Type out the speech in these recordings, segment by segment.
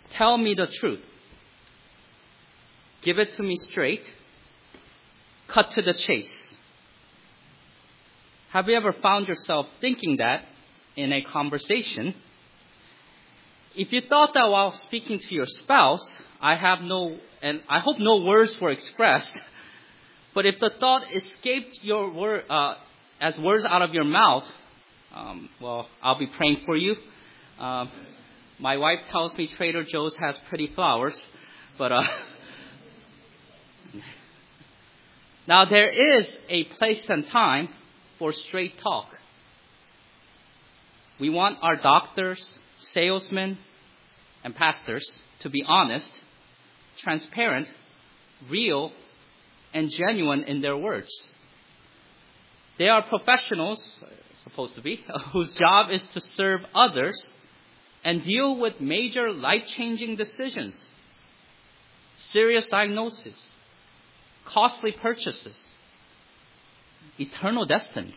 Tell me the truth. Give it to me straight. Cut to the chase. Have you ever found yourself thinking that in a conversation? If you thought that while speaking to your spouse, I hope no words were expressed, but if the thought escaped your as words out of your mouth, I'll be praying for you. My wife tells me Trader Joe's has pretty flowers, but now there is a place and time for straight talk. We want our doctors, salesmen, and pastors to be honest, transparent, real, and genuine in their words. They are professionals, supposed to be, whose job is to serve others and deal with major life-changing decisions, serious diagnoses, costly purchases, eternal destiny.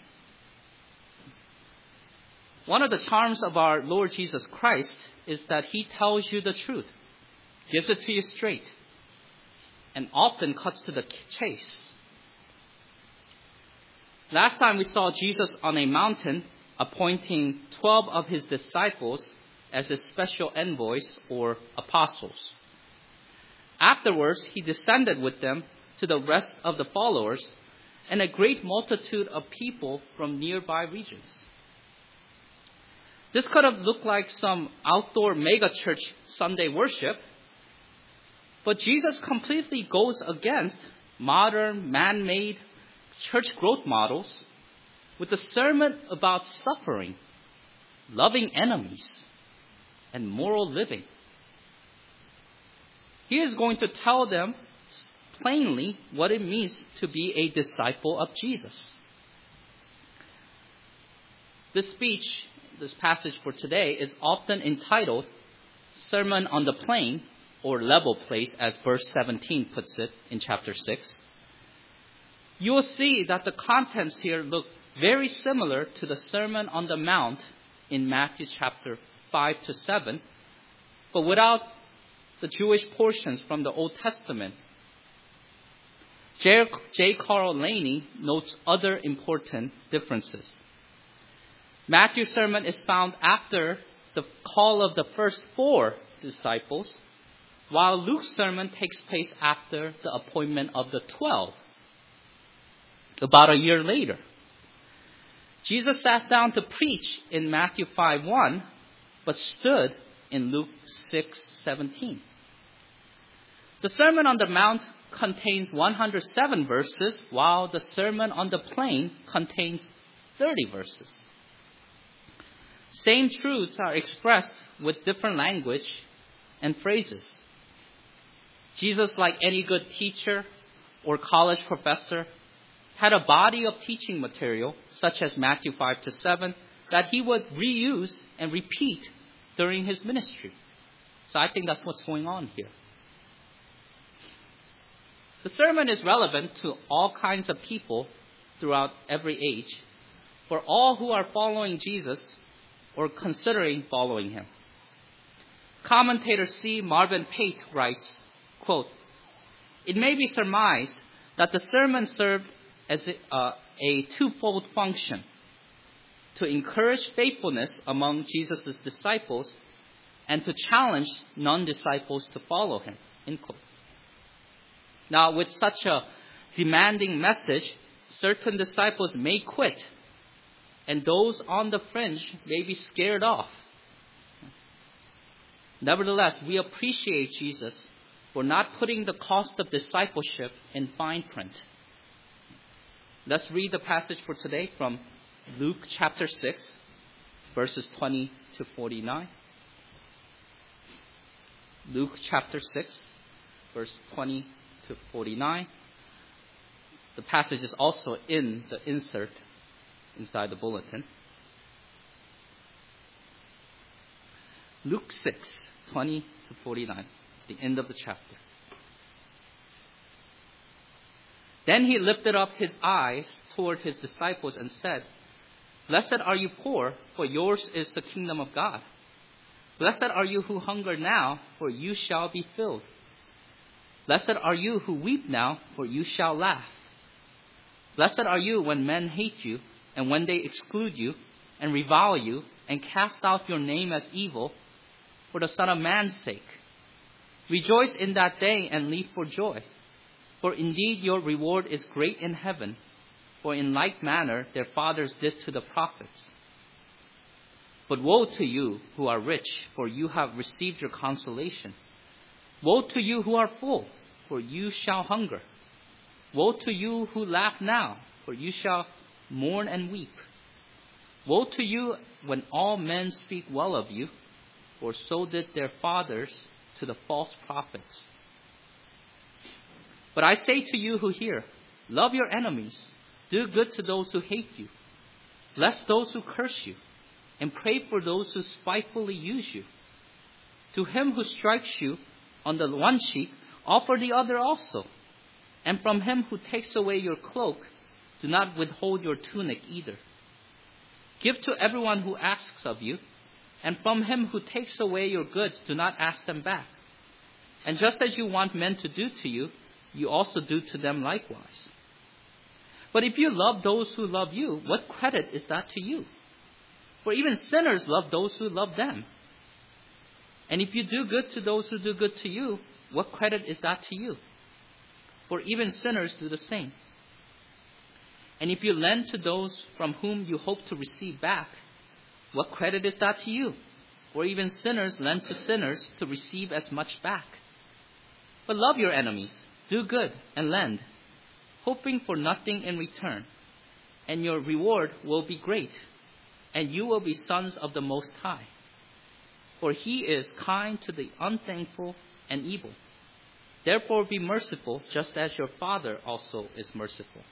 One of the charms of our Lord Jesus Christ is that he tells you the truth, gives it to you straight, and often cuts to the chase. Last time we saw Jesus on a mountain appointing 12 of his disciples as his special envoys or apostles. Afterwards, he descended with them to the rest of the followers and a great multitude of people from nearby regions. This could have looked like some outdoor megachurch Sunday worship, but Jesus completely goes against modern, man-made church growth models with a sermon about suffering, loving enemies, and moral living. He is going to tell them plainly what it means to be a disciple of Jesus. This passage for today is often entitled Sermon on the Plain or Level Place, as verse 17 puts it in chapter 6. You will see that the contents here look very similar to the Sermon on the Mount in Matthew chapter 5 to 7, but without the Jewish portions from the Old Testament. J. Carl Laney notes other important differences. Matthew's sermon is found after the call of the first 4 disciples, while Luke's sermon takes place after the appointment of the 12, about a year later. Jesus sat down to preach in Matthew 5:1, but stood in Luke 6:17. The Sermon on the Mount contains 107 verses, while the Sermon on the Plain contains 30 verses. Same truths are expressed with different language and phrases. Jesus, like any good teacher or college professor, had a body of teaching material, such as Matthew 5 to 7, that he would reuse and repeat during his ministry. So I think that's what's going on here. The sermon is relevant to all kinds of people throughout every age, for all who are following Jesus or considering following him. Commentator C. Marvin Pate writes, quote, "It may be surmised that the sermon served as a twofold function: to encourage faithfulness among Jesus' disciples and to challenge non-disciples to follow him." End quote. Now, with such a demanding message, certain disciples may quit, and those on the fringe may be scared off. Nevertheless, we appreciate Jesus for not putting the cost of discipleship in fine print. Let's read the passage for today from Luke chapter 6, verses 20 to 49. Luke chapter 6, verse 20 to 49. The passage is also in the insert inside the bulletin. Luke 6, 20 to 49, the end of the chapter. Then he lifted up his eyes toward his disciples and said, "Blessed are you poor, for yours is the kingdom of God. Blessed are you who hunger now, for you shall be filled. Blessed are you who weep now, for you shall laugh. Blessed are you when men hate you, and when they exclude you, and revile you, and cast out your name as evil, for the Son of Man's sake. Rejoice in that day and leap for joy, for indeed your reward is great in heaven, for in like manner their fathers did to the prophets. But woe to you who are rich, for you have received your consolation. Woe to you who are full, for you shall hunger. Woe to you who laugh now, for you shall mourn and weep. Woe to you when all men speak well of you, for so did their fathers to the false prophets. But I say to you who hear, love your enemies, do good to those who hate you, bless those who curse you, and pray for those who spitefully use you. To him who strikes you on the one cheek, offer the other also. And from him who takes away your cloak, do not withhold your tunic either. Give to everyone who asks of you, and from him who takes away your goods, do not ask them back. And just as you want men to do to you, you also do to them likewise. But if you love those who love you, what credit is that to you? For even sinners love those who love them. And if you do good to those who do good to you, what credit is that to you? For even sinners do the same. And if you lend to those from whom you hope to receive back, what credit is that to you? For even sinners lend to sinners to receive as much back. But love your enemies, do good, and lend, hoping for nothing in return. And your reward will be great, and you will be sons of the Most High. For he is kind to the unthankful and evil. Therefore be merciful, just as your Father also is merciful.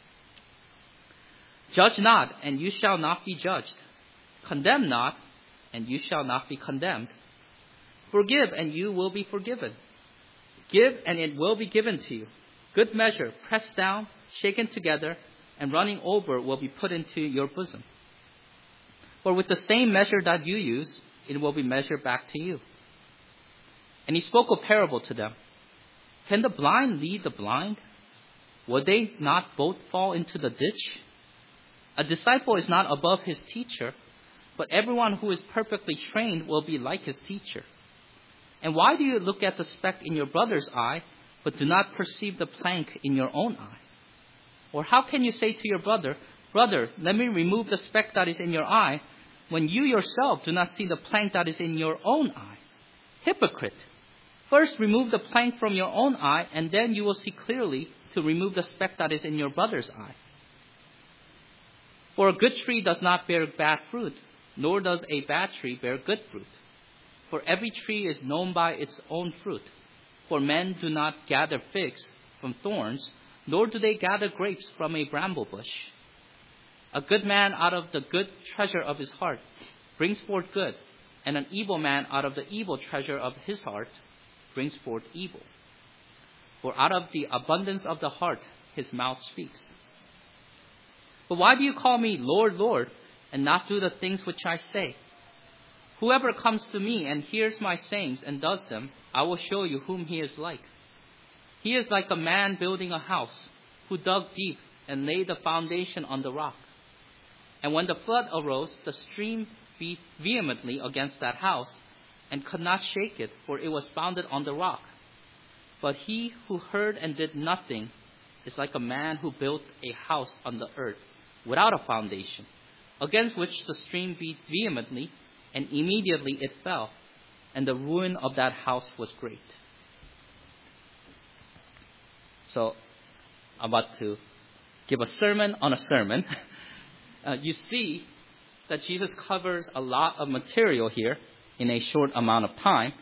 Judge not, and you shall not be judged. Condemn not, and you shall not be condemned. Forgive, and you will be forgiven. Give, and it will be given to you. Good measure, pressed down, shaken together, and running over will be put into your bosom. For with the same measure that you use, it will be measured back to you. And he spoke a parable to them. Can the blind lead the blind? Will they not both fall into the ditch? A disciple is not above his teacher, but everyone who is perfectly trained will be like his teacher. And why do you look at the speck in your brother's eye, but do not perceive the plank in your own eye? Or how can you say to your brother, Brother, let me remove the speck that is in your eye, when you yourself do not see the plank that is in your own eye? Hypocrite! First remove the plank from your own eye, and then you will see clearly to remove the speck that is in your brother's eye. For a good tree does not bear bad fruit, nor does a bad tree bear good fruit. For every tree is known by its own fruit. For men do not gather figs from thorns, nor do they gather grapes from a bramble bush. A good man out of the good treasure of his heart brings forth good, and an evil man out of the evil treasure of his heart brings forth evil. For out of the abundance of the heart his mouth speaks. But why do you call me Lord, Lord, and not do the things which I say? Whoever comes to me and hears my sayings and does them, I will show you whom he is like. He is like a man building a house, who dug deep and laid the foundation on the rock. And when the flood arose, the stream beat vehemently against that house, and could not shake it, for it was founded on the rock. But he who heard and did nothing is like a man who built a house on the earth without a foundation, against which the stream beat vehemently, and immediately it fell, and the ruin of that house was great. So, I'm about to give a sermon on a sermon. You see that Jesus covers a lot of material here in a short amount of time.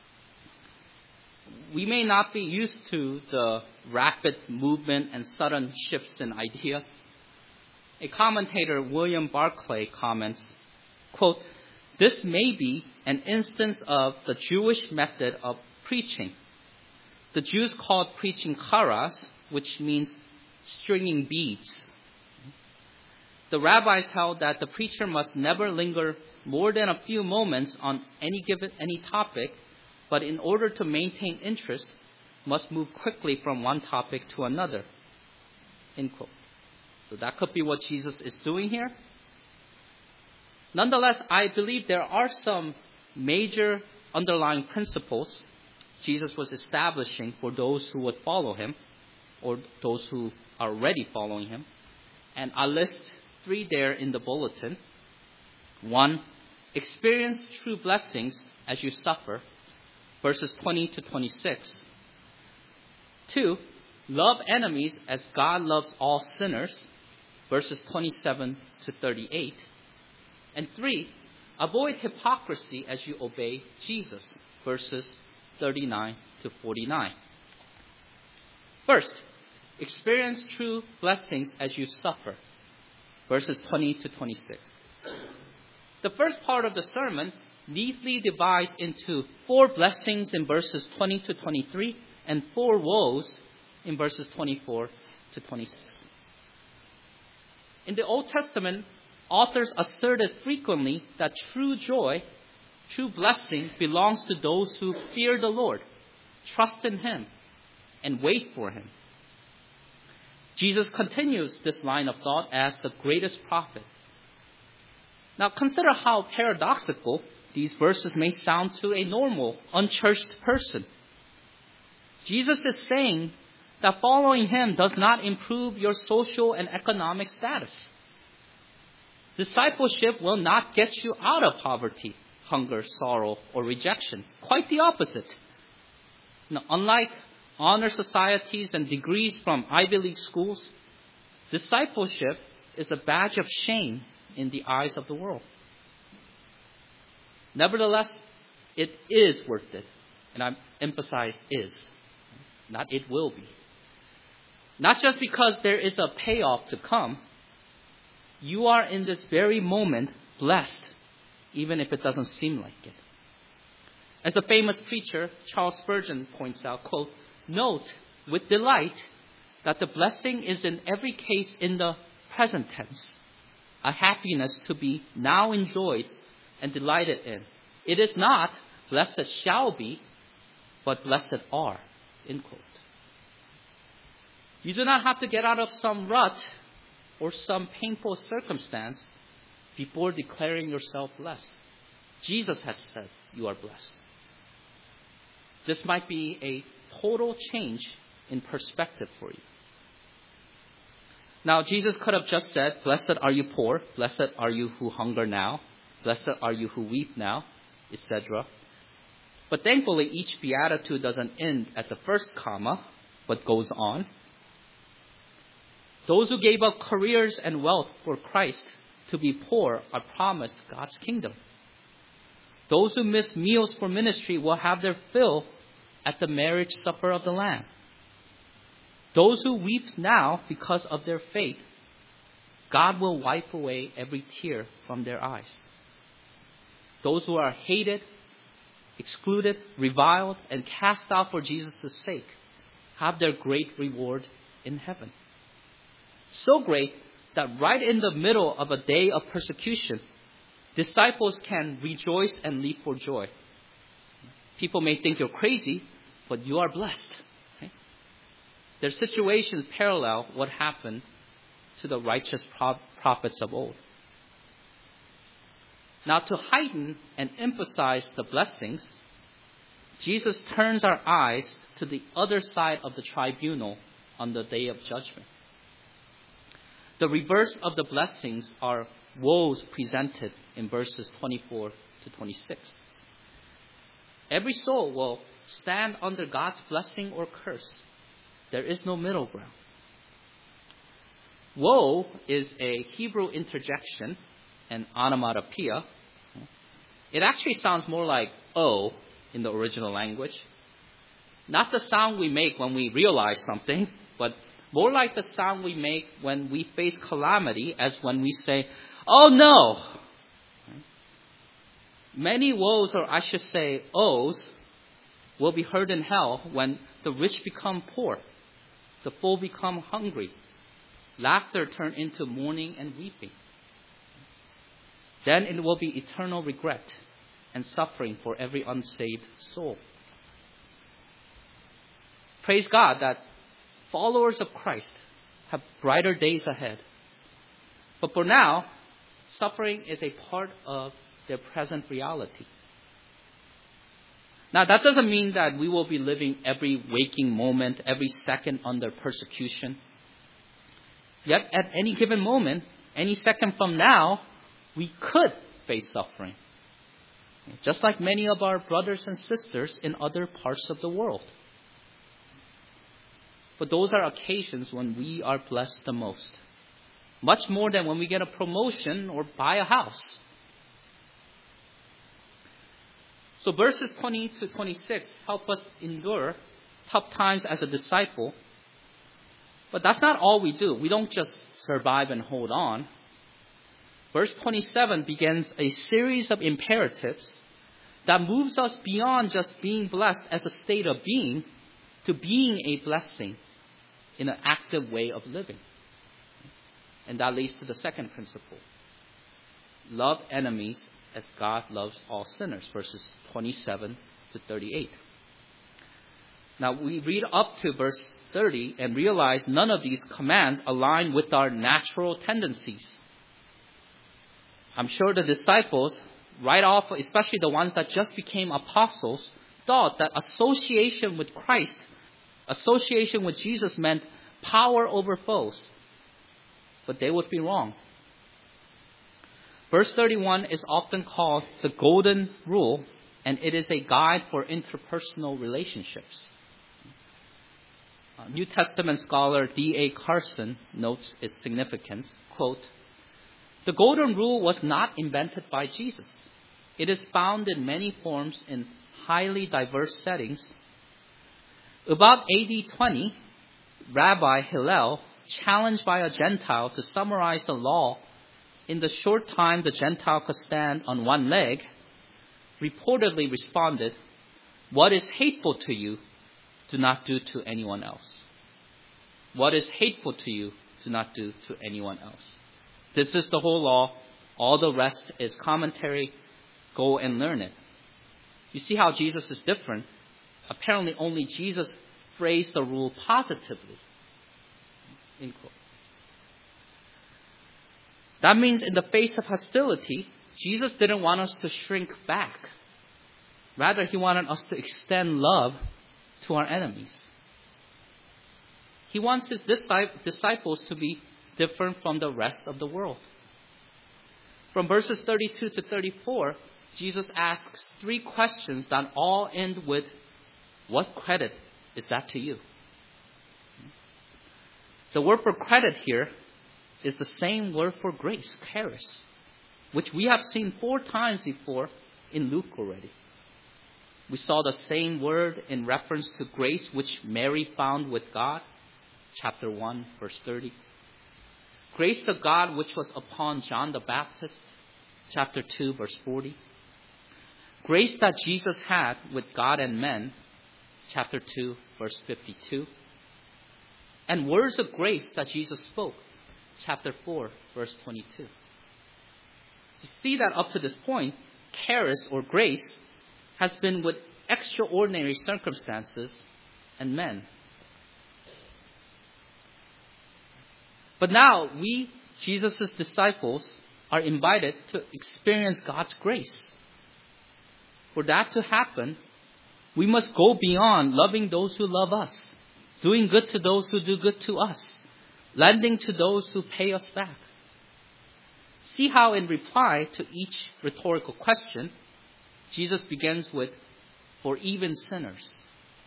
We may not be used to the rapid movement and sudden shifts in ideas. A commentator, William Barclay, comments, quote, "This may be an instance of the Jewish method of preaching. The Jews called preaching charas, which means stringing beads. The rabbis held that the preacher must never linger more than a few moments on any topic, but in order to maintain interest, must move quickly from one topic to another. End quote. So that could be what Jesus is doing here. Nonetheless, I believe there are some major underlying principles Jesus was establishing for those who would follow him, or those who are already following him. And I list 3 there in the bulletin. 1, experience true blessings as you suffer, verses 20 to 26. 2, love enemies as God loves all sinners, verses 27 to 38. And 3, avoid hypocrisy as you obey Jesus, verses 39 to 49. First, experience true blessings as you suffer, verses 20 to 26. The first part of the sermon neatly divides into 4 blessings in verses 20 to 23 and 4 woes in verses 24 to 26. In the Old Testament, authors asserted frequently that true joy, true blessing belongs to those who fear the Lord, trust in him, and wait for him. Jesus continues this line of thought as the greatest prophet. Now consider how paradoxical these verses may sound to a normal, unchurched person. Jesus is saying that following him does not improve your social and economic status. Discipleship will not get you out of poverty, hunger, sorrow, or rejection. Quite the opposite. Now, unlike honor societies and degrees from Ivy League schools, discipleship is a badge of shame in the eyes of the world. Nevertheless, it is worth it. And I emphasize is, not it will be. Not just because there is a payoff to come. You are in this very moment blessed, even if it doesn't seem like it. As the famous preacher Charles Spurgeon points out, quote, note with delight that the blessing is in every case in the present tense, a happiness to be now enjoyed and delighted in. It is not blessed shall be, but blessed are, end quote. You do not have to get out of some rut or some painful circumstance before declaring yourself blessed. Jesus has said you are blessed. This might be a total change in perspective for you. Now, Jesus could have just said, blessed are you poor, blessed are you who hunger now, blessed are you who weep now, etc. But thankfully, each beatitude doesn't end at the first comma, but goes on. Those who gave up careers and wealth for Christ to be poor are promised God's kingdom. Those who miss meals for ministry will have their fill at the marriage supper of the Lamb. Those who weep now because of their faith, God will wipe away every tear from their eyes. Those who are hated, excluded, reviled, and cast out for Jesus' sake have their great reward in heaven. So great that right in the middle of a day of persecution, disciples can rejoice and leap for joy. People may think you're crazy, but you are blessed. Okay? Their situations parallel what happened to the righteous prophets of old. Now, to heighten and emphasize the blessings, Jesus turns our eyes to the other side of the tribunal on the day of judgment. The reverse of the blessings are woes presented in verses 24 to 26. Every soul will stand under God's blessing or curse. There is no middle ground. Woe is a Hebrew interjection, an onomatopoeia. It actually sounds more like oh in the original language. Not the sound we make when we realize something, but more like the sound we make when we face calamity, as when we say, oh no. Many woes, or I should say ohs, will be heard in hell when the rich become poor, the full become hungry, laughter turn into mourning and weeping. then it will be eternal regret and suffering for every unsaved soul. Praise God that followers of Christ have brighter days ahead. But for now, suffering is a part of their present reality. Now, that doesn't mean that we will be living every waking moment, every second under persecution. Yet, at any given moment, any second from now, we could face suffering. Just like many of our brothers and sisters in other parts of the world. But those are occasions when we are blessed the most. Much more than when we get a promotion or buy a house. So verses 20 to 26 help us endure tough times as a disciple. But that's not all we do. We don't just survive and hold on. Verse 27 begins a series of imperatives that moves us beyond just being blessed as a state of being to being a blessing in an active way of living. And that leads to the second principle. Love enemies as God loves all sinners, verses 27 to 38. Now we read up to verse 30 and realize none of these commands align with our natural tendencies. I'm sure the disciples, right off, especially the ones that just became apostles, thought that association with Christ, association with Jesus meant power over foes. But they would be wrong. Verse 31 is often called the golden rule, and it is a guide for interpersonal relationships. New Testament scholar D.A. Carson notes its significance. Quote, "The golden rule was not invented by Jesus. It is found in many forms in highly diverse settings. About AD 20, Rabbi Hillel, challenged by a Gentile to summarize the law in the short time the Gentile could stand on one leg, reportedly responded, 'What is hateful to you, do not do to anyone else.' What is hateful to you, do not do to anyone else. This is the whole law. All the rest is commentary. Go and learn it." You see how Jesus is different. Apparently only Jesus phrased the rule positively. End quote. That means in the face of hostility, Jesus didn't want us to shrink back. Rather, he wanted us to extend love to our enemies. He wants his disciples to be different from the rest of the world. From verses 32 to 34, Jesus asks 3 questions that all end with, "What credit is that to you?" The word for credit here is the same word for grace, charis, which we have seen 4 times before in Luke already. We saw the same word in reference to grace which Mary found with God, chapter 1, verse 30. Grace to God which was upon John the Baptist, chapter 2, verse 40. Grace that Jesus had with God and men, chapter 2, verse 52. And words of grace that Jesus spoke, chapter 4, verse 22. You see that up to this point, charis or grace has been with extraordinary circumstances and men. But now we, Jesus' disciples, are invited to experience God's grace. For that to happen, we must go beyond loving those who love us, doing good to those who do good to us, lending to those who pay us back. See how in reply to each rhetorical question, Jesus begins with, "For even sinners."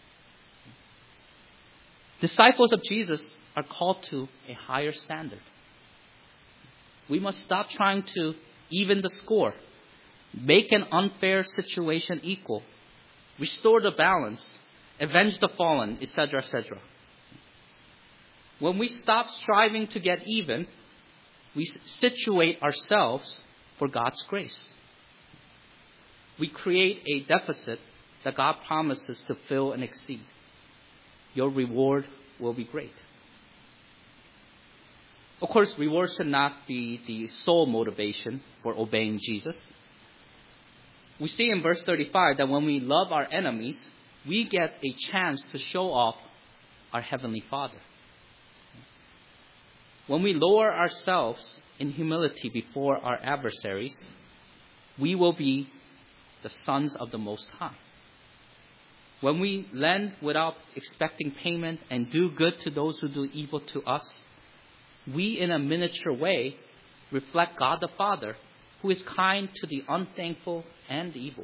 Disciples of Jesus are called to a higher standard. We must stop trying to even the score, make an unfair situation equal, restore the balance, avenge the fallen, etc., etc. When we stop striving to get even, we situate ourselves for God's grace. We create a deficit that God promises to fill and exceed. Your reward will be great. Of course, reward should not be the sole motivation for obeying Jesus. We see in verse 35 that when we love our enemies, we get a chance to show off our Heavenly Father. When we lower ourselves in humility before our adversaries, we will be the sons of the Most High. When we lend without expecting payment and do good to those who do evil to us, we in a miniature way reflect God the Father, who is kind to the unthankful and evil.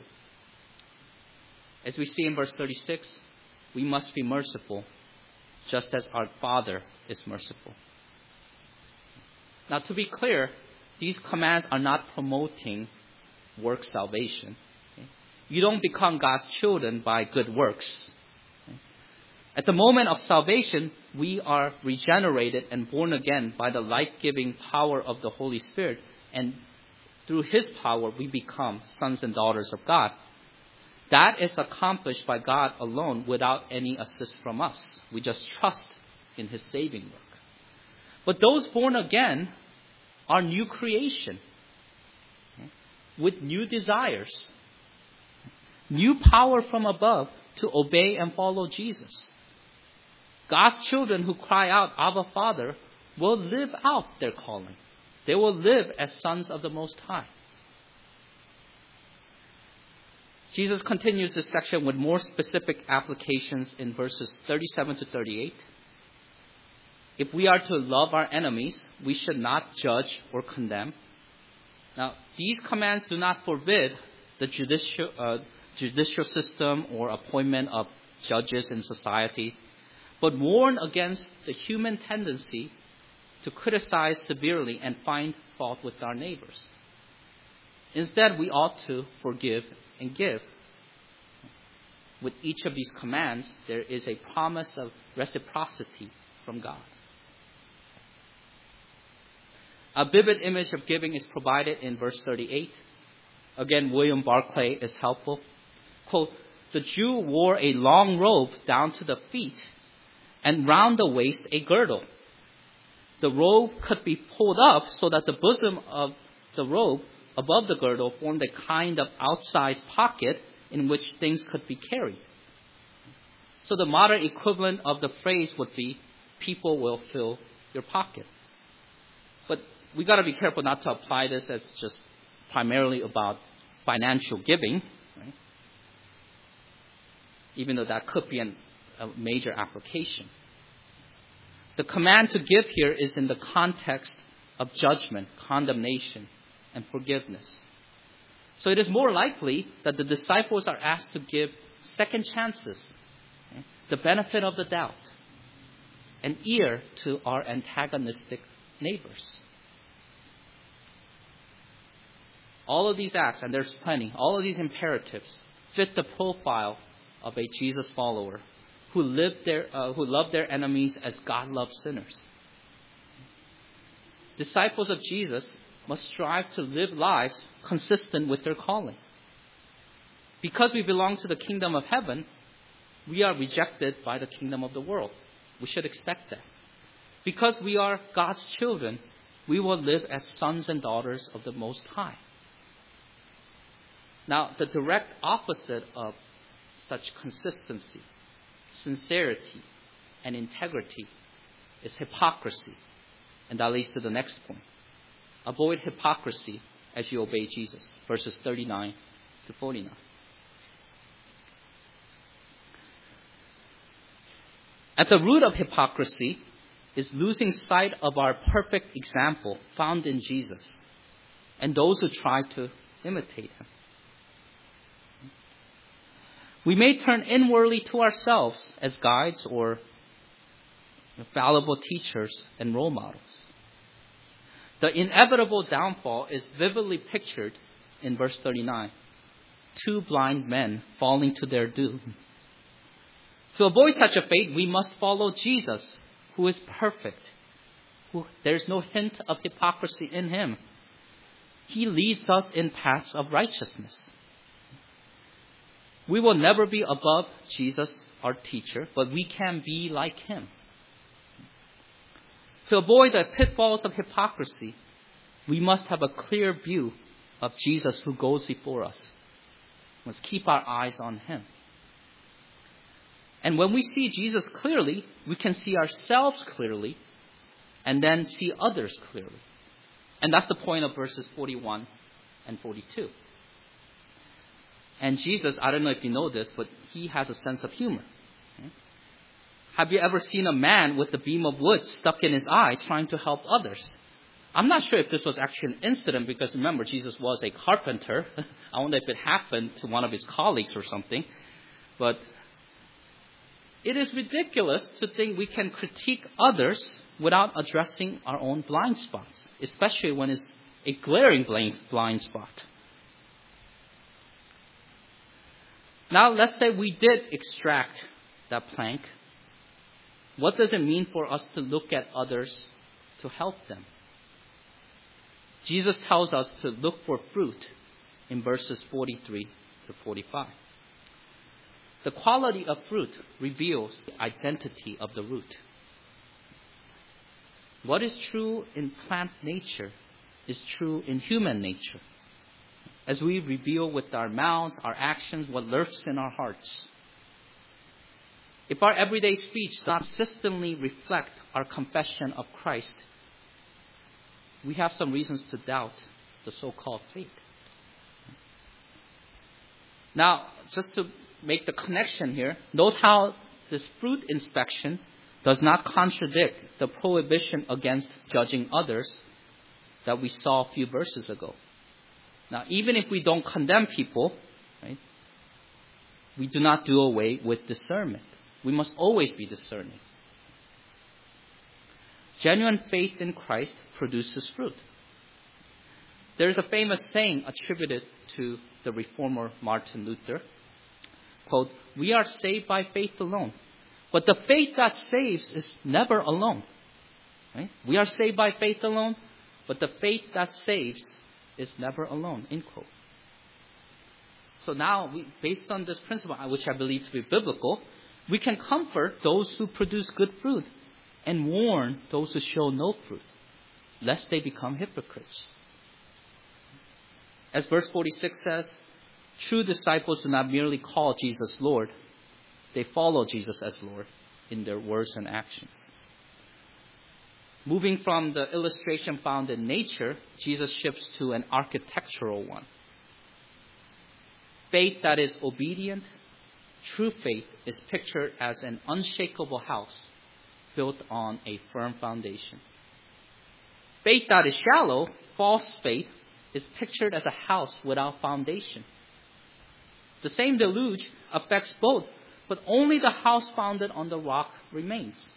As we see in verse 36, we must be merciful, just as our Father is merciful. Now, to be clear, these commands are not promoting work salvation. Okay? You don't become God's children by good works. Okay? At the moment of salvation, we are regenerated and born again by the life-giving power of the Holy Spirit, and through His power, we become sons and daughters of God. That is accomplished by God alone without any assist from us. We just trust in His saving work. But those born again are new creation, okay, with new desires, new power from above to obey and follow Jesus. God's children who cry out, Abba, Father, will live out their calling. They will live as sons of the Most High. Jesus continues this section with more specific applications in verses 37 to 38. If we are to love our enemies, we should not judge or condemn. Now, these commands do not forbid the judicial system or appointment of judges in society, but warn against the human tendency to criticize severely and find fault with our neighbors. Instead, we ought to forgive and give. With each of these commands, there is a promise of reciprocity from God. A vivid image of giving is provided in verse 38. Again, William Barclay is helpful. Quote, the Jew wore a long robe down to the feet and round the waist a girdle. The robe could be pulled up so that the bosom of the robe above the girdle formed a kind of outsized pocket in which things could be carried. So the modern equivalent of the phrase would be, people will fill your pocket. But we got to be careful not to apply this as just primarily about financial giving, right? Even though that could be a major application. The command to give here is in the context of judgment, condemnation, and forgiveness. So it is more likely that the disciples are asked to give second chances, okay, the benefit of the doubt, an ear to our antagonistic neighbors. All of these acts, and there's plenty, all of these imperatives fit the profile of a Jesus follower who love their enemies as God loves sinners. Disciples of Jesus must strive to live lives consistent with their calling. Because we belong to the kingdom of heaven, we are rejected by the kingdom of the world. We should expect that. Because we are God's children, we will live as sons and daughters of the Most High. Now, the direct opposite of such consistency, sincerity, and integrity is hypocrisy. And that leads to the next point. Avoid hypocrisy as you obey Jesus. Verses 39 to 49. At the root of hypocrisy is losing sight of our perfect example found in Jesus and those who try to imitate Him. We may turn inwardly to ourselves as guides or fallible teachers and role models. The inevitable downfall is vividly pictured in verse 39. Two blind men falling to their doom. To avoid such a fate, we must follow Jesus, who is perfect. There's no hint of hypocrisy in Him. He leads us in paths of righteousness. We will never be above Jesus, our teacher, but we can be like Him. To avoid the pitfalls of hypocrisy, we must have a clear view of Jesus who goes before us. We must keep our eyes on him. And when we see Jesus clearly, we can see ourselves clearly and then see others clearly. And that's the point of verses 41 and 42. And Jesus, I don't know if you know this, but he has a sense of humor. Have you ever seen a man with a beam of wood stuck in his eye trying to help others? I'm not sure if this was actually an incident because remember, Jesus was a carpenter. I wonder if it happened to one of his colleagues or something. But it is ridiculous to think we can critique others without addressing our own blind spots, especially when it's a glaring blind spot. Now, let's say we did extract that plank. What does it mean for us to look at others to help them? Jesus tells us to look for fruit in verses 43 to 45. The quality of fruit reveals the identity of the root. What is true in plant nature is true in human nature, as we reveal with our mouths, our actions, what lurks in our hearts. If our everyday speech does not consistently reflect our confession of Christ, we have some reasons to doubt the so-called faith. Now, just to make the connection here, note how this fruit inspection does not contradict the prohibition against judging others that we saw a few verses ago. Now, even if we don't condemn people, right, we do not do away with discernment. We must always be discerning. Genuine faith in Christ produces fruit. There is a famous saying attributed to the reformer Martin Luther. Quote, "We are saved by faith alone, but the faith that saves is never alone." Right? We are saved by faith alone, but the faith that saves is never alone. End quote. So now, based on this principle, which I believe to be biblical, we can comfort those who produce good fruit and warn those who show no fruit, lest they become hypocrites. As verse 46 says, true disciples do not merely call Jesus Lord, they follow Jesus as Lord in their words and actions. Moving from the illustration found in nature, Jesus shifts to an architectural one. Faith that is obedient, true faith is pictured as an unshakable house built on a firm foundation. Faith that is shallow, false faith, is pictured as a house without foundation. The same deluge affects both, but only the house founded on the rock remains.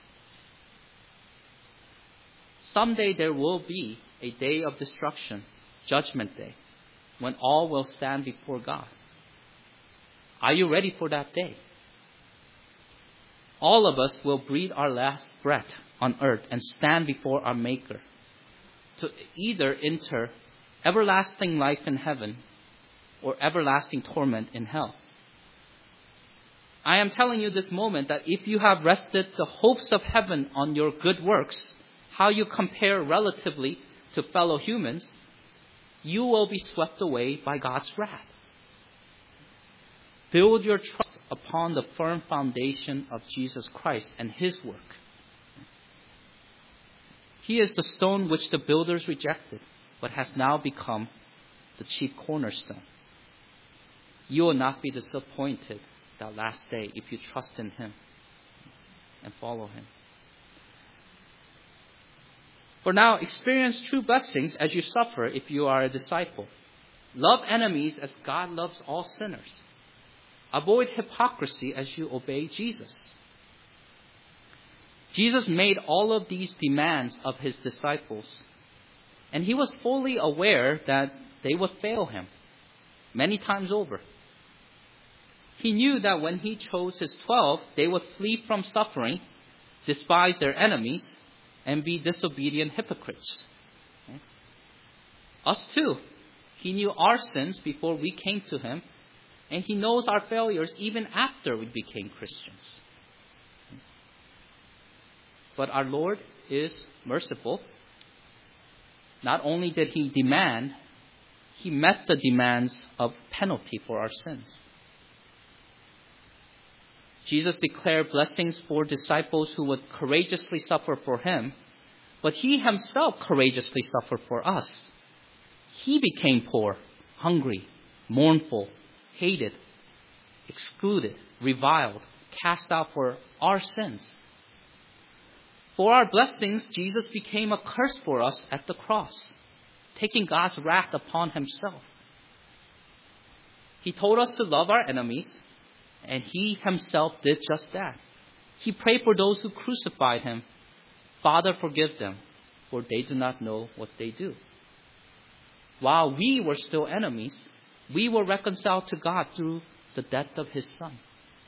Someday there will be a day of destruction, Judgment Day, when all will stand before God. Are you ready for that day? All of us will breathe our last breath on earth and stand before our Maker to either enter everlasting life in heaven or everlasting torment in hell. I am telling you this moment that if you have rested the hopes of heaven on your good works, how you compare relatively to fellow humans, you will be swept away by God's wrath. Build your trust upon the firm foundation of Jesus Christ and His work. He is the stone which the builders rejected, but has now become the chief cornerstone. You will not be disappointed that last day if you trust in Him and follow Him. For now, experience true blessings as you suffer if you are a disciple. Love enemies as God loves all sinners. Avoid hypocrisy as you obey Jesus. Jesus made all of these demands of His disciples, and He was fully aware that they would fail Him many times over. He knew that when He chose His 12, they would flee from suffering, despise their enemies, and be disobedient hypocrites. Okay? Us too. He knew our sins before we came to Him, and He knows our failures even after we became Christians. But our Lord is merciful. Not only did he demand, he met the demands of penalty for our sins. Jesus declared blessings for disciples who would courageously suffer for him, but he himself courageously suffered for us. He became poor, hungry, mournful, hated, excluded, reviled, cast out for our sins. For our blessings, Jesus became a curse for us at the cross, taking God's wrath upon himself. He told us to love our enemies, and he himself did just that. He prayed for those who crucified him. Father, forgive them, for they do not know what they do. While we were still enemies, we were reconciled to God through the death of his Son.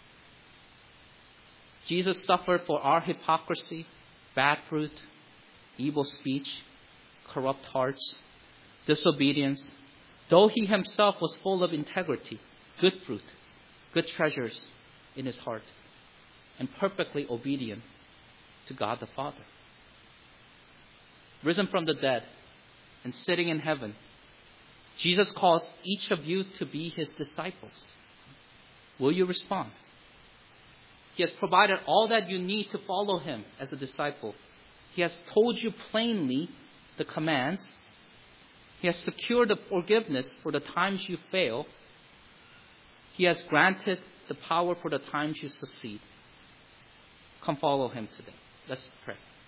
Jesus suffered for our hypocrisy, bad fruit, evil speech, corrupt hearts, disobedience, though he himself was full of integrity, good fruit, good treasures in his heart, and perfectly obedient to God the Father. Risen from the dead and sitting in heaven, Jesus calls each of you to be his disciples. Will you respond? He has provided all that you need to follow him as a disciple. He has told you plainly the commands. He has secured the forgiveness for the times you fail. He has granted the power for the times you succeed. Come follow him today. Let's pray.